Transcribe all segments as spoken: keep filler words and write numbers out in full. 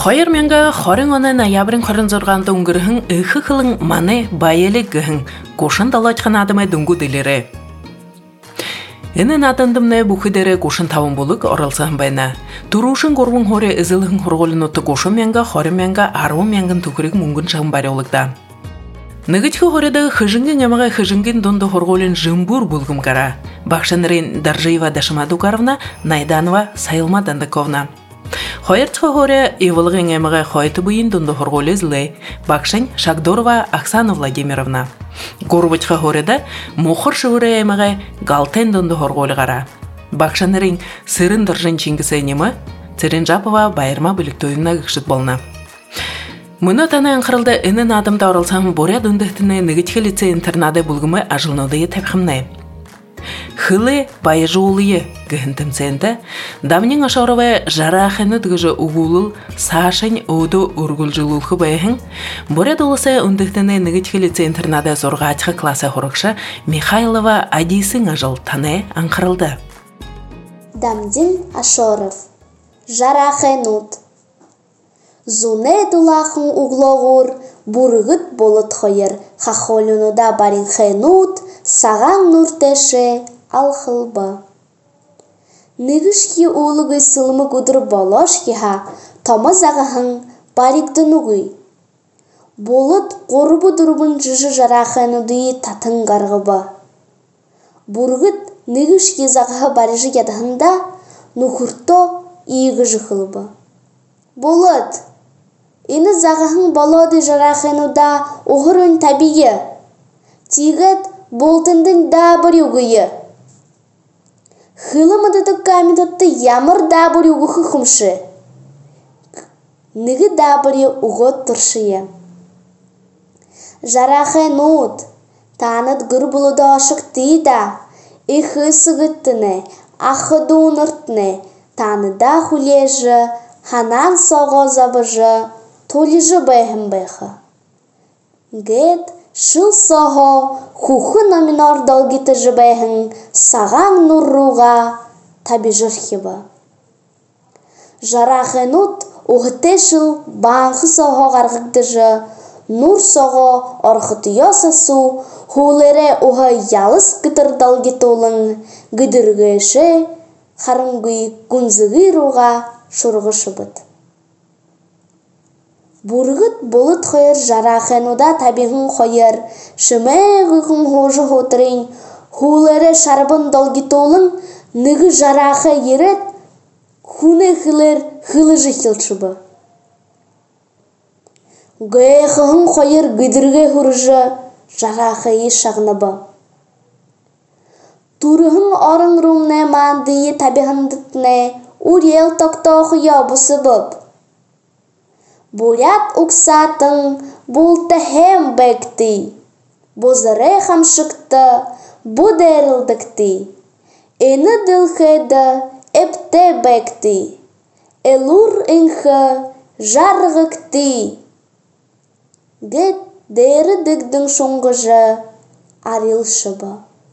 Хайыр менга хорын оны ноябрын хорын зорғанды үңгіріхін үхі қылың маны байелі гіхін кошын далачқан адымы дүңгу дилері. Энен атындымны бұхидері кошын тавын болық оралсағын байна. Турушын горвын хоры ызылығын хорғолын отты кошын менга хорын менга арвын менгін түкірік мүнгін шағын бари олықта. Нығычқы хорыды хыжынген ямаға хыжынген донды хорғолын жымбур бұлғым кара. Бақшанырын Даржиева Дашамадукаровна, Найданова Сайылма Дандыковна. Хойырчқы хоры евылығын ямаға хойты бұйын донды хорғолы злы. Бақшан Шагдорова Оксана Владимировна. Горвычқы хорыда мұқыр шывыры ямаға Галтен донды хорғолы қара. Бақшанырын сырын дыржын чингісі немі Церен Жапова байырма біліктойына ғықшыт болна. Мұны таны аңқырылды үнін адымда оралсам боря дүндіктіні нүгітхі лице интернады бұлғымы ажылнодыйы тәпхімнай. Хылы байы жоғылыйы гігінтімсенді, дамнен ашауырывай жарақыны дүгіжі ұғылыл сашын оды үргіл жылулқы байығын, боря долысы үндіктіні нүгітхі лице интернады зорға ачқы класы хорықшы Михайлова Адисың ажыл таны аңқырылды. Дамдин Ашоров. Жарақынут. Зуне дулахын углоғур, бұрығыт болыт қойыр, қақолынуда барин хенут, саған нұртеше алхылба. Нығышки улығы сылымы күдір болошки ха, тамыз ағахын баригдынуғый. Болыт қорбы дұрбын жыжы жарақынуды татын қарғыба. Бұрығыт нығышки зағағы барыжы ядығында, нұхырто иығы жықылба. Болыт! Ины зағахын балады жарақынуда оғырын табиы. Тигіт болтындың да бір үгіі. Хылы мұдыдық камедатты ямыр да бір үгі құмшы. Нығы да бір үгіт тұршыйы. Жарақынуд, таныт ғыр бұлыда ашық дейда, иқы сығыттыны, ақыды ұныртыны, таныда хулежі, ханан соғы забыжы, толижы бәйхім бәйхі. Гет, шыл соғы, хухы номинар долгиті жы бәйхін, саған нұрруға таби жырхебі. Жарақынут ұғыте шыл бағынғы соғы ғарғықты жы, нұр соғы орғыты ясасу, хулере ұғы ялыс күтір долгиті олың, гүдіргеші, қарыңғы күнзігі руға шұрғышы бұд. Бұрғыт болыт қойыр жарақынуда табиғын қойыр, шымайғығын хожы хотырын, хулері шарбын долгитолын, нығы жарақы ерет, хуны хылыр хылы жықылшы бұ. Гөйқығын қойыр гүдірге хұржы жарақы ешағыны бұ. Турығын орын румне мандыйы табиғындытне, ур ел тоқтоқы ябысы бұп. Бурят уксатын бұлты хем бәкті, бозыры хамшықты бұдерілдікті, ені ділхеді әпті бәкті, әлур інхі жарғықті. Гет дәрі дігдің шоңғыжы арилшы ба.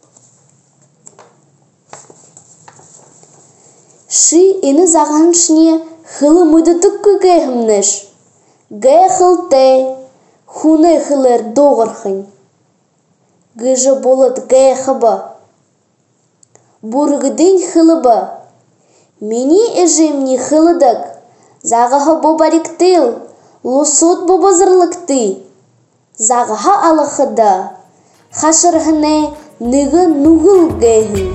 Ши ені заған шіне хылы мұдытық көгейхімнеш. Гэй хылте, хуны хылыр доғырхын. Гыжы болыт гэй хыбы. Бұрғыдың хылыбы. Мені әжемні хылыдық. Зағыға бобаріктіл, лосот бобазырлықты. Зағыға алықыды. Қашырғыны нығы нұғыл гейхін.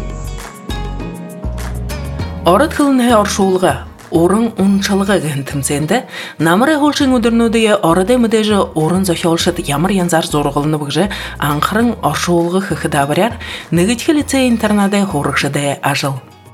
Орыт хылыны оршуылға. Орын ұншалыға гінтімсенді, намыры ғолшын өдірнөдіе орыды мүдежі орын зөхелшыт ямыр янзар зорғылыны бұғжы аңқырын оршуылғы хықыда бірер, нүгітхі лице интернады хорықшыды ажыл.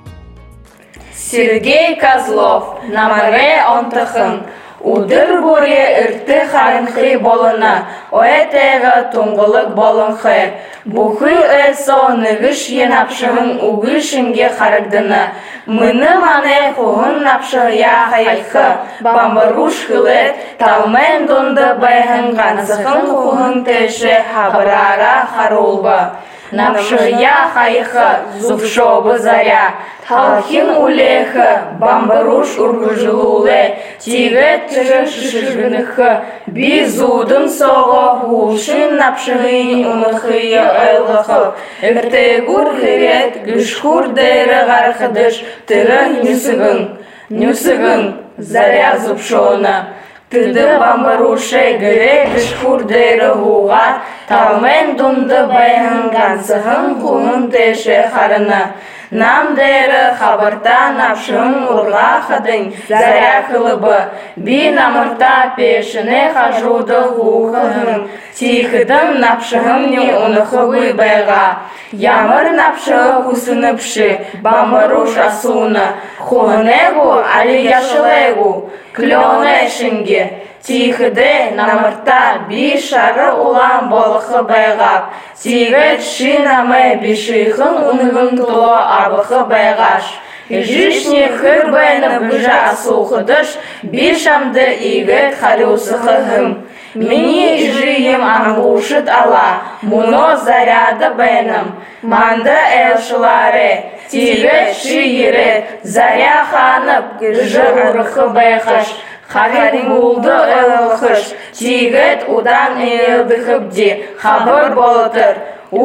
Сергей Козлов, намыры онтықын, удыр бұре үрті қарынқы болыны, оэтеға тұңғылық болынқы, бұқы өсо нүгіш енапшығын ұғышынге қарықдыны, мұны мане құғын напшығыя қайқы, бамбаруш қылет, талмен донды байғын ғанысықын құғын тәші хабырара қарулба. Напшия хайха, зубшобы заря. Талхин улеха, бамбаруш ургыжилуле. Тигет шишгынıхы, бизудын соғы, улшин напшыгын унıхые айлыхы. Эртегур хирет, гышхур дейрі гархыдыш, тыры нюсыгын, нюсыгын, заря зубшона. Тыды бамбаруше гыре гышхур дейрі хуға, талмен дунды байынгансығын құнын теше харына. Нам дейрі хабарта напшын урға хадын заря қылыбы, би намырта пешіне хажуды хуғығын. Тихыдын напшығым не ұнықығы байға. Ямыр напшығы құсыныпшы, бамбаруш асуны. Хуғынегу али яшылегу, клёне шынге. Тихыды намырта би шары улан болықы байғап. Тигет шинаме бишихын ұнығын тұлы абықы байғаш. Жишне хыр байны бұжа асуқыдыш, бишамды игет харюсықығым. Мені жием аңғушыт ала, мұно заряды байным. Манды әлшылары, тигет шиірет, заря ханып, гүржі ұрықы байқаш. Харин булды ылықыш, тигет удан елдіхіпде, хабыр болытыр.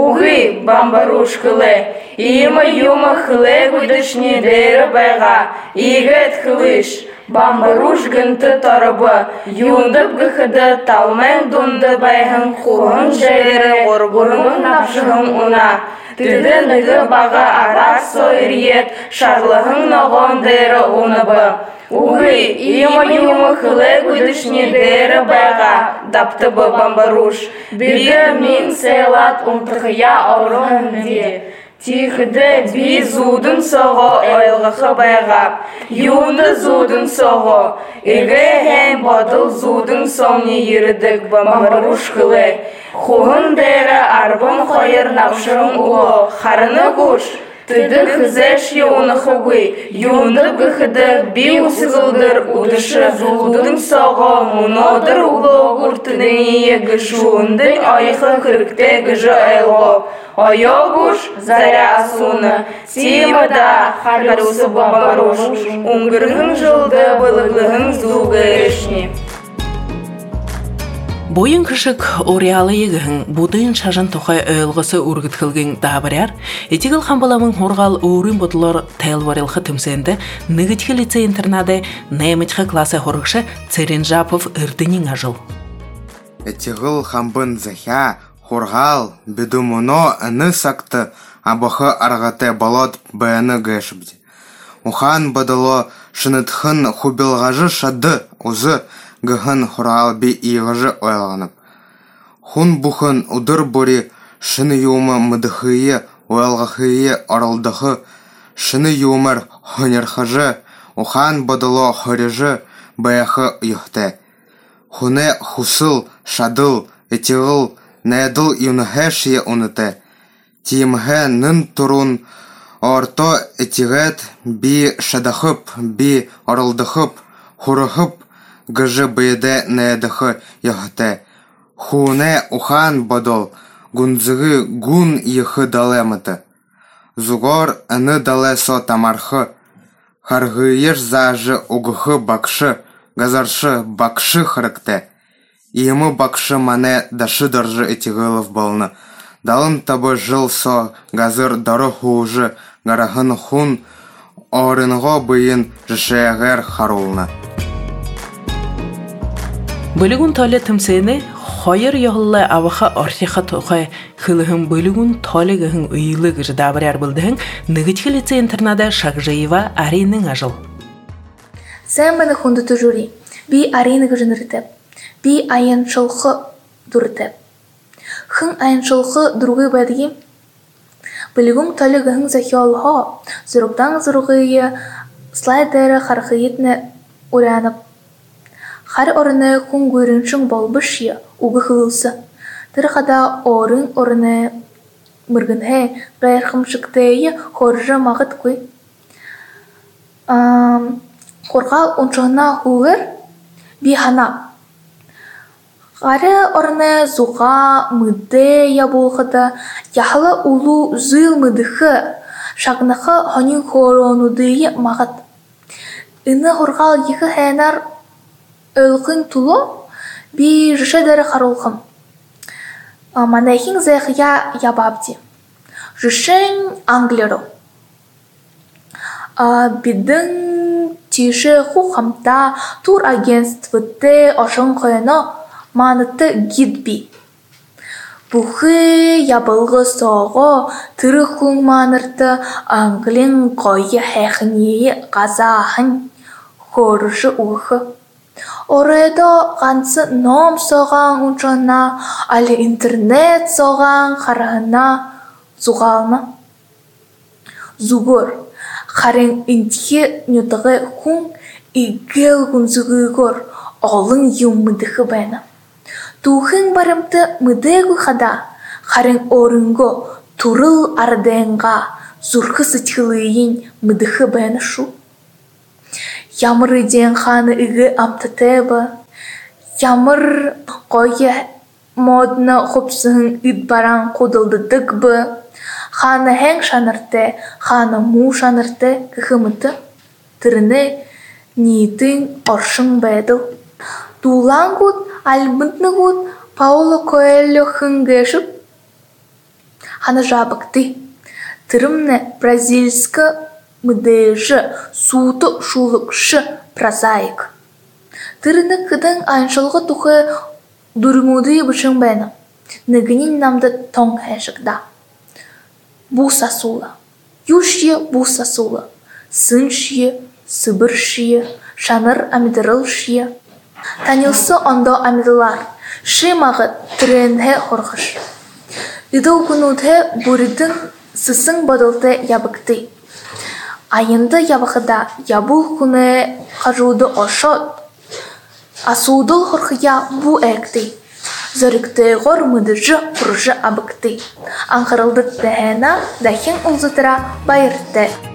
Уғы бамбаруш қылы, имы юмы қылы күдішне дәрі байға, игет қылыш. Бамбаруш гынты тарыбы, юндып гыхыды талмен дунды байғын құғын жәрі ғұрғырын напшығын уна. Тыды нығы баға ара сойриет, шарлығын ноғын дәрі уныбы. Уғы, имы юмы қылы күдішне дәрі байға, даптыбы бамбаруш. Биді мен сәйлат ұмтықия аурын де. Тихыды би зудын соғы ойлғықы байғап, юнды зудын соғы, игі хәм бадыл зудын соңне ерідік бамбаруш қылы. Хуғын дәрі арбын қойыр напшырын ұлы, қарыны күш, тыды қызэш юнықы гүй, юнды гыхыды би усығылдыр удышы зудын соғы, мұнодыр ұлы ғұртыны гышуынды айқы кірікті гыжы айлы. Ойогуш заря асуны, тимада харюсы бамбаруш, уңгырғын жылды былығылығын зуғы ішне. Бойын кішік ориалы егіғін бұдайын шажын тоқай өйлғысы үргіткілген дабыряр, етігіл қамбаламын хорғал өрін бұдылар тәлварелқы түмсенді нүгіткі лицей интернады нәйміткі класы хорықшы Церен Жапов үрдінен ажыл. Етігіл қамбын зәхя, хорғал, бедумуно әні сақты абықы арғаты балот бәйіні гәшіпді. Ухан бадыло шынытхын хубилғажы шады ұзы гыхын хорғал бі иғыжы ойлағынып. Хун бұхын ұдыр бұрі шыны юмы мұдықые, ойлғықые аралдықы, шыны юмыр хонерхыжы, ухан бадыло хорежы бәйіқы ұйықты. Хуне хусыл, шадыл, етігіл, Нәділ юнығешие уныты. Тиімге нын тұрун орто етігет би шадахып, би орылдықып, хурығып, гыжы бейді нәдіхі яғыты. Хуне ухан бадыл, гунзығы гун ехы далемыты. Зугор әні далесо тамархы, харгыеш зажы угықы бакшы, газаршы бакшы хырыкты. Иемы бакшы мане дашы дыржы этигылов болны. Далын табы жыл со газыр дары хуужы гарахын хун орынға бейін жышайғыр харулны. Бөлігін талы тімсені Хойыр яғылы аваха орхиха тоқай хылығын бөлігін толығығын үйілі ғыжы дабыряр білдіғын нүгіткі лицей интернада Шақжаева Аринның ажыл. Сән бәні хундыты жури, би Арины ғыжын рытып. Би айыншылқы дұрытып. Хың айыншылқы дұрғы бәдігі. Білігің талығығың зәхиалға, зұрықтан зұрғыйы слайдары қарқыетіні ұранып. Қар орыны күн көріншің болбышия уғы қылылсы. Тұрғада орын орыны мұргынхе ғайырқымшықтайы қоржы мағыт көй. Қорғал ұншығына хуғыр би хана. Гары орны зуға мыды ябулғыда яхлы улу зыл мыдыхы шагнахы хонин хоронудыйы мағыт. Ины хорғал егі хәнар өлгін тулу би жышедері қарулғым. Манайхин зәхия ябабди. Жышын англеру. Бидың тиші хухамта тур агентствыты ошын қойыны маныты гидби. Бухы ябылғы соғы түрі хуң манырты англин қойы хэхнейі қазахын хорышы ұғы. Орайда ғансы ном соған ұншана, али интернет соған қарағына зуғалына. Зуғыр, қарен интхи нютығы хуң игел гүнзігігір олың юммыдығы бәні. Тухын барымты мыдэгу хада, харин орынго турыл арденга зурхы сытхылыйын мыдыхы бәні шу. Ямыр иден ханы игі амтатеба, ямыр қойы модна хопсығын ид баран қудылдыдық бы, ханы хәң шанырты, ханы му шанырты кіхымыты, тіріні нийтін оршың бәділ. Дулан гуд, альмытны гуд, Пауло Коэльо хынгешіп, ханы жабыкты. Тырымны бразильскі мыдежі суты шулықшы прозаик. Тырыны кыдың айыншылғы тұқы дұрмуды бұшың бәні. Нігінен намды тоң әшікда. Буса сулы. Юшие буса сулы. Сын шие, сыбыр шие, шаныр амидырыл шие. Танылсы ондо амидылар. Шимағы түренге хорғыш. Идыл күнуде бүрідің сысың бадылды ябыкты. Айынды ябықыда ябыл күні қажуды ошот. Асудыл хорқия бұ әкті. Зөрікті ғор мұдыжы құржы абыкты. Аңқырылды дәхена дәхен ұлзытыра байырды.